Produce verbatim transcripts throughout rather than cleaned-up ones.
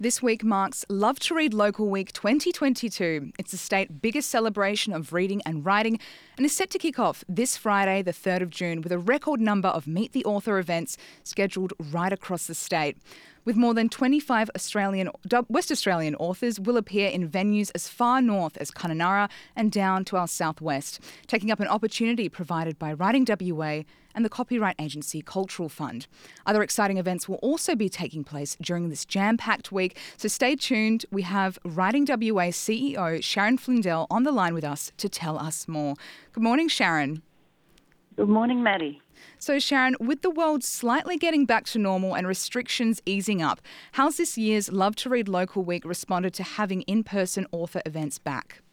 This week marks Love to Read Local Week twenty twenty-two. It's the state's biggest celebration of reading and writing and is set to kick off this Friday, the third of June, with a record number of Meet the Author events scheduled right across the state. With more than twenty-five Australian, West Australian authors will appear in venues as far north as Kununurra and down to our southwest, taking up an opportunity provided by Writing W A and the copyright agency Cultural Fund. Other exciting events will also be taking place during this jam-packed week, so stay tuned. We have Writing W A C E O Sharon Flindell on the line with us to tell us more. Good morning, Sharon. Good morning, Maddie. So, Sharon, with the world slightly getting back to normal and restrictions easing up, how's this year's Love to Read Local Week responded to having in-person author events back?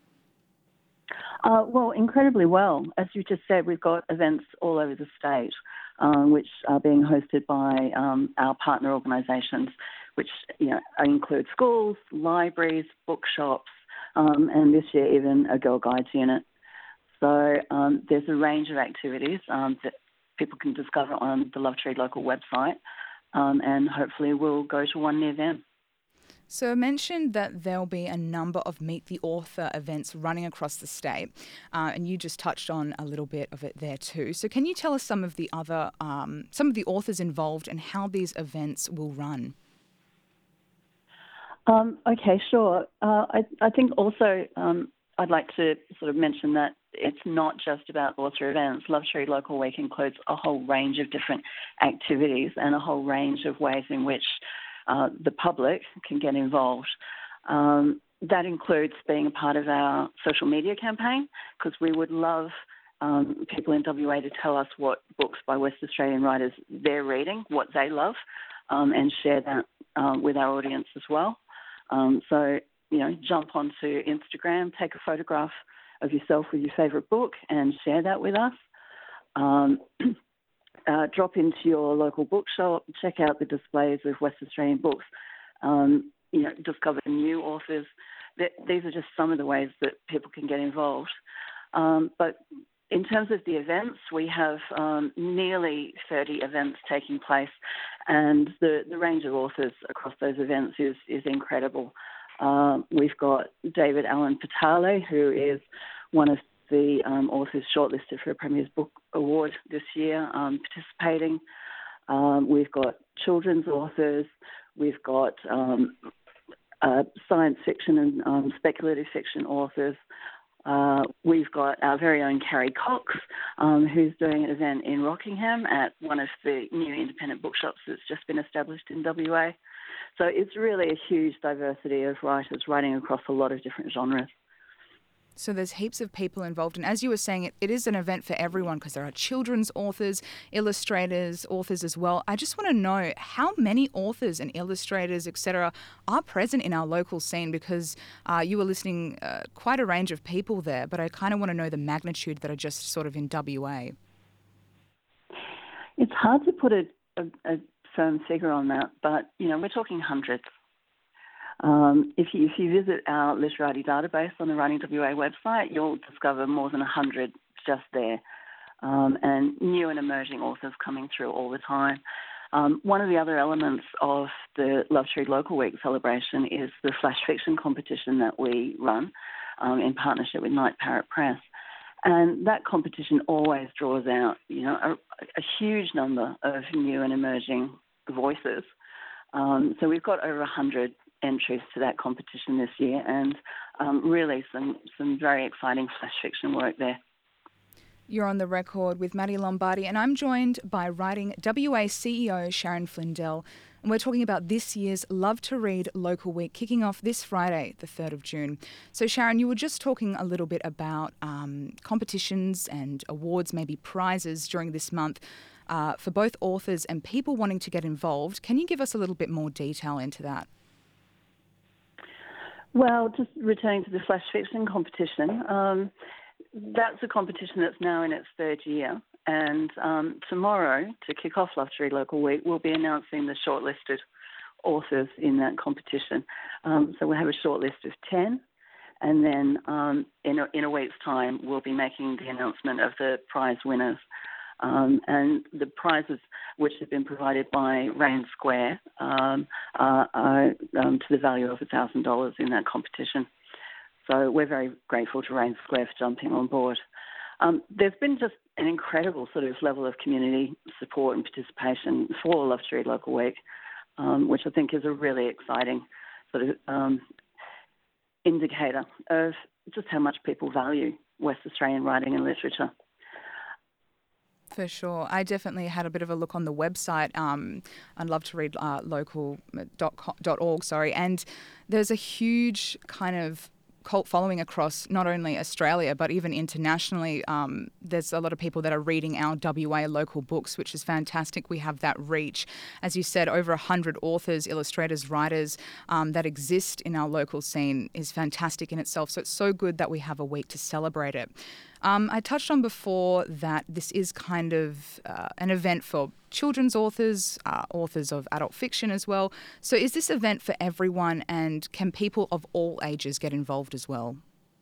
Uh, well, incredibly well. As you just said, we've got events all over the state, um, which are being hosted by um, our partner organisations, which you know include schools, libraries, bookshops, um, and this year even a Girl Guides unit. So um, there's a range of activities um, that people can discover on the Love to Read Local website, um, and hopefully we'll go to one near them. So I mentioned that there'll be a number of Meet the Author events running across the state, uh, and you just touched on a little bit of it there too. So can you tell us some of the other, um, some of the authors involved and how these events will run? Um, okay, sure. Uh, I, I think also um, I'd like to sort of mention that it's not just about author events. Love to Read Local Week includes a whole range of different activities and a whole range of ways in which uh, the public can get involved. Um, that includes being a part of our social media campaign, because we would love um, people in W A to tell us what books by West Australian writers they're reading, what they love, um, and share that um, with our audience as well. Um, so, you know, jump onto Instagram, take a photograph of yourself with your favourite book and share that with us. Um, uh, drop into your local bookshop, check out the displays of West Australian books, um, you know, discover new authors. That, these are just some of the ways that people can get involved. Um, but in terms of the events, we have um, nearly thirty events taking place, and the, the range of authors across those events is, is incredible. Uh, we've got David Allen Patale, who is one of the um, authors shortlisted for a Premier's Book Award this year, um, participating. Um, we've got children's authors. We've got um, uh, science fiction and um, speculative fiction authors. Uh, we've got our very own Carrie Cox, um, who's doing an event in Rockingham at one of the new independent bookshops that's just been established in W A. So it's really a huge diversity of writers writing across a lot of different genres. So there's heaps of people involved. And as you were saying, it, it is an event for everyone because there are children's authors, illustrators, authors as well. I just want to know how many authors and illustrators, et cetera, are present in our local scene, because uh, you were listening uh, quite a range of people there, but I kind of want to know the magnitude that are just sort of in W A. It's hard to put a, a, a firm figure on that, but, you know, we're talking hundreds. Um, if, you, if you visit our literati database on the Writing W A website, you'll discover more than one hundred just there, um, and new and emerging authors coming through all the time. Um, one of the other elements of the Love to Read Local Week celebration is the flash fiction competition that we run um, in partnership with Night Parrot Press. And that competition always draws out, you know, a, a huge number of new and emerging voices. Um, so we've got over one hundred entries to that competition this year, and um, really some, some very exciting flash fiction work there. You're on the record with Maddie Lombardi, and I'm joined by Writing W A C E O Sharon Flindell, and we're talking about this year's Love to Read Local Week kicking off this Friday, the third of June. So Sharon, you were just talking a little bit about um, competitions and awards, maybe prizes during this month uh, for both authors and people wanting to get involved. Can you give us a little bit more detail into that? Well, just returning to the flash fiction competition, um, that's a competition that's now in its third year. And um, tomorrow, to kick off Love to Read Local Week, we'll be announcing the shortlisted authors in that competition. Um, so we'll have a shortlist of ten. And then um, in, a, in a week's time, we'll be making the announcement of the prize winners. Um, and the prizes which have been provided by Rain Square um, are, are um, to the value of one thousand dollars in that competition. So we're very grateful to Rain Square for jumping on board. Um, there's been just an incredible sort of level of community support and participation for Love to Read Local Week, um, which I think is a really exciting sort of um, indicator of just how much people value West Australian writing and literature. For sure. I definitely had a bit of a look on the website. Um, I'd love to read uh, local dot org, sorry, and there's a huge kind of cult following across not only Australia but even internationally. Um, there's a lot of people that are reading our W A local books, which is fantastic. We have that reach. As you said, over one hundred authors, illustrators, writers um, that exist in our local scene is fantastic in itself. So it's so good that we have a week to celebrate it. Um, I touched on before that this is kind of uh, an event for children's authors, uh, authors of adult fiction as well. So is this event for everyone, and can people of all ages get involved as well?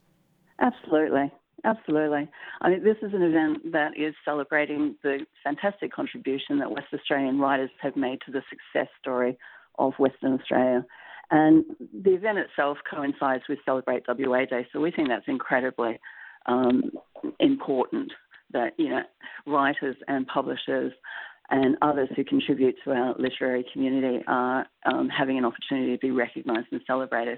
Absolutely. Absolutely. I mean, this is an event that is celebrating the fantastic contribution that West Australian writers have made to the success story of Western Australia. And the event itself coincides with Celebrate W A Day, so we think that's incredibly um, important that, you know, writers and publishers and others who contribute to our literary community are um, having an opportunity to be recognised and celebrated.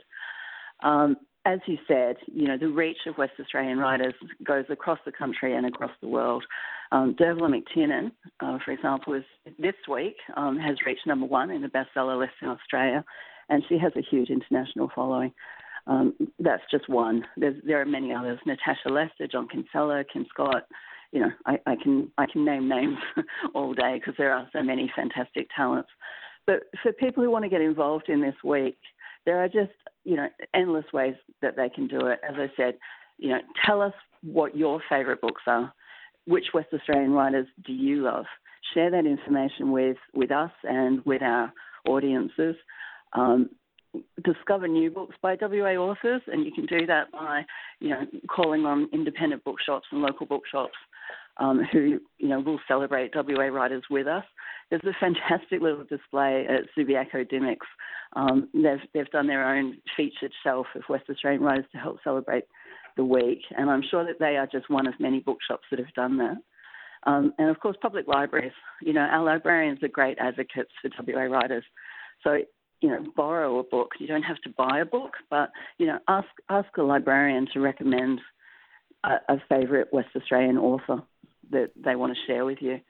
Um, as you said, you know, the reach of West Australian writers goes across the country and across the world. Um, Dervla McTiernan, uh, for example, is this week um, has reached number one in the bestseller list in Australia, and she has a huge international following. Um, that's just one. There's, there are many others: Natasha Lester, John Kinsella, Kim Scott. You know, I, I can I can name names all day because there are so many fantastic talents. But for people who want to get involved in this week, there are just, you know, endless ways that they can do it. As I said, you know, tell us what your favourite books are. Which West Australian writers do you love? Share that information with, with us and with our audiences. Um, discover new books by W A authors, and you can do that by, you know, calling on independent bookshops and local bookshops um, who, you know, will celebrate W A writers with us. There's a fantastic little display at Subiaco Dymocks. Um, they've, they've done their own featured shelf of West Australian writers to help celebrate the week, and I'm sure that they are just one of many bookshops that have done that. Um, and, of course, public libraries. You know, our librarians are great advocates for W A writers. So, you know, borrow a book. You don't have to buy a book, but, you know, ask ask a librarian to recommend a, a favourite West Australian author that they want to share with you.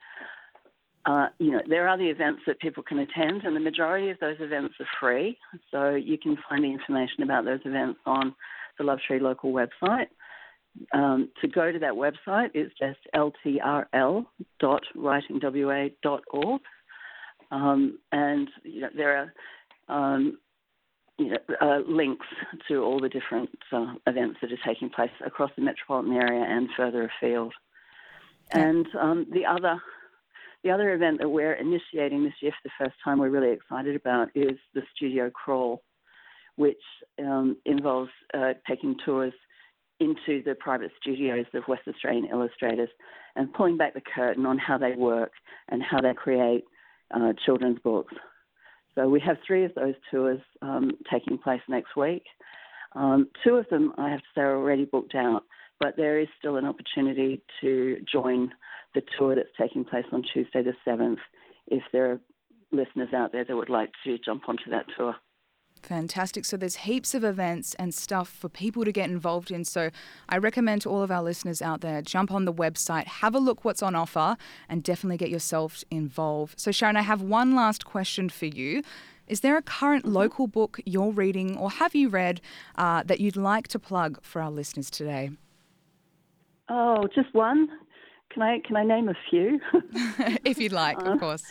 Uh, you know, there are the events that people can attend, and the majority of those events are free. So you can find the information about those events on the Love to Read Local website. Um, to go to that website, it's just l t r l dot writing w a dot org. Um, and, you know, there are Um, you know, uh, links to all the different uh, events that are taking place across the metropolitan area and further afield. Yeah. And um, the other the other event that we're initiating this year for the first time we're really excited about is the Studio Crawl, which um, involves uh, taking tours into the private studios of West Australian illustrators and pulling back the curtain on how they work and how they create uh, children's books. So we have three of those tours um, taking place next week. Um, two of them, I have to say, are already booked out, but there is still an opportunity to join the tour that's taking place on Tuesday the seventh if there are listeners out there that would like to jump onto that tour. Fantastic. So there's heaps of events and stuff for people to get involved in. So I recommend to all of our listeners out there, jump on the website, have a look what's on offer, and definitely get yourself involved. So Sharon, I have one last question for you. Is there a current local book you're reading or have you read uh, that you'd like to plug for our listeners today? Oh, just one? Can I, can I name a few? If you'd like, uh, of course.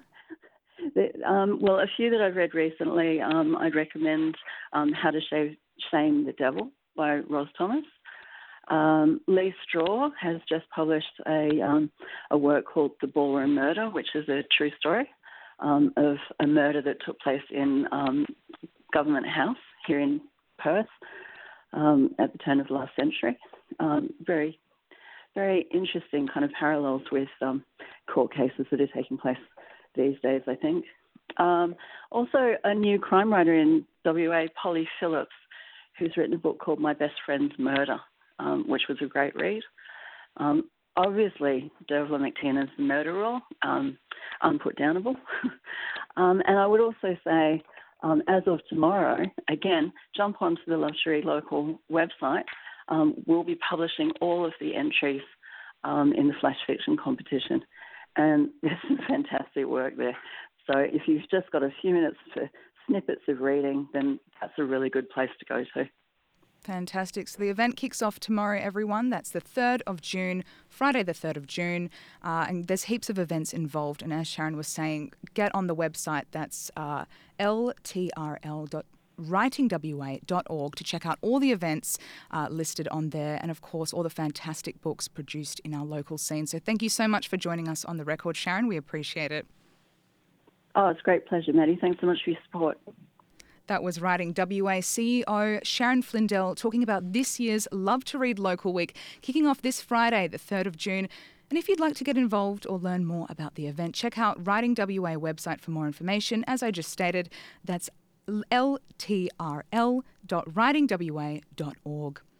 Um, well, a few that I've read recently, um, I'd recommend um, How to Shave, Shame the Devil by Ros Thomas. Um, Lee Straw has just published a, um, a work called The Ballroom Murder, which is a true story um, of a murder that took place in um, Government House here in Perth um, at the turn of the last century. Um, very very interesting kind of parallels with um, court cases that are taking place these days, I think. Um, also, a new crime writer in W A, Polly Phillips, who's written a book called My Best Friend's Murder, um, which was a great read. Um, obviously, Dervla McTiernan's The Murderer, um, unputdownable. um, and I would also say, um, as of tomorrow, again, jump onto the Love Cherie local website. Um, we'll be publishing all of the entries um, in the flash fiction competition. And there's some fantastic work there. So if you've just got a few minutes for snippets of reading, then that's a really good place to go to. Fantastic. So the event kicks off tomorrow, everyone. That's the third of June, Friday the third of June. Uh, and there's heaps of events involved. And as Sharon was saying, get on the website. That's uh, l t r l dot writing w a dot org to check out all the events uh, listed on there. And, of course, all the fantastic books produced in our local scene. So thank you so much for joining us on The Record, Sharon. We appreciate it. Oh, it's a great pleasure, Maddie. Thanks so much for your support. That was Writing W A C E O Sharon Flindell talking about this year's Love to Read Local Week, kicking off this Friday, the third of June. And if you'd like to get involved or learn more about the event, check out Writing W A website for more information. As I just stated, that's l t r l dot writing w a dot org.